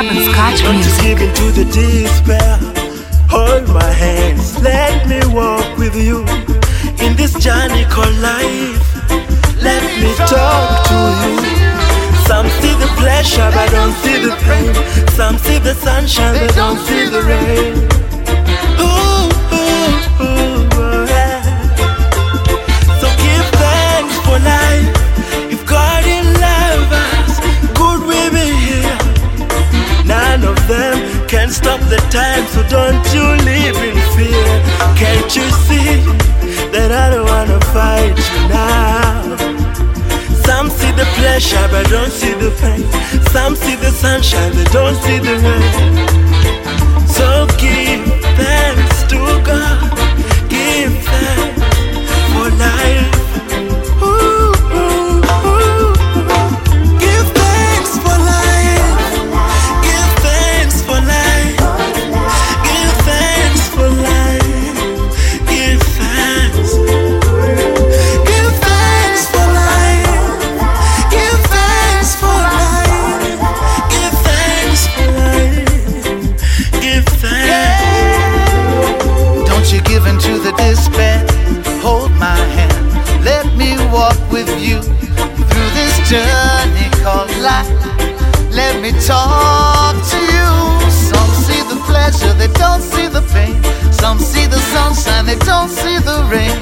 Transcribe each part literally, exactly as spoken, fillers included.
and scratch Don't music. just give in to the despair. Hold my hands, let me walk with you in this journey called life. Let me talk to you. Some see the pleasure but don't see the pain. Some see the sunshine but don't see the rain. Ooh, ooh, ooh, oh, yeah. So give thanks for life. If God in love us, could we be here? None of them can stop the time, so don't you live in fear. Can't you see that I don't wanna fight you now? Some see the pleasure but don't see the pain. Some see the sunshine, they don't see the rain. So give thanks to God. Give thanks for life. Ooh, ooh, ooh. Give thanks for life. Give thanks for life. Give thanks for life. Give thanks. Give thanks for life. Give thanks for life. Give thanks for life. Give thanks. Don't you give in to the despair. Hold my hand, let me walk with you through this journey called life. Let me talk to you. Some see the pleasure, they don't see the pain. Some see the sunshine, they don't see the rain.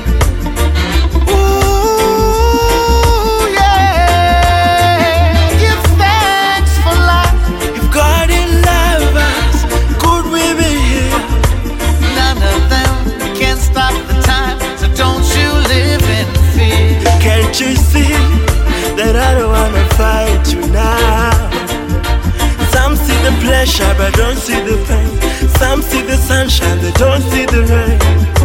Ooh, yeah. Give thanks for life. If God in love us, could we be here? None of them can stop the time, so don't you live in fear. Can't you see that I don't wanna fight you now? Some see the pleasure but don't see the pain. Some see the sunshine, they don't see the rain.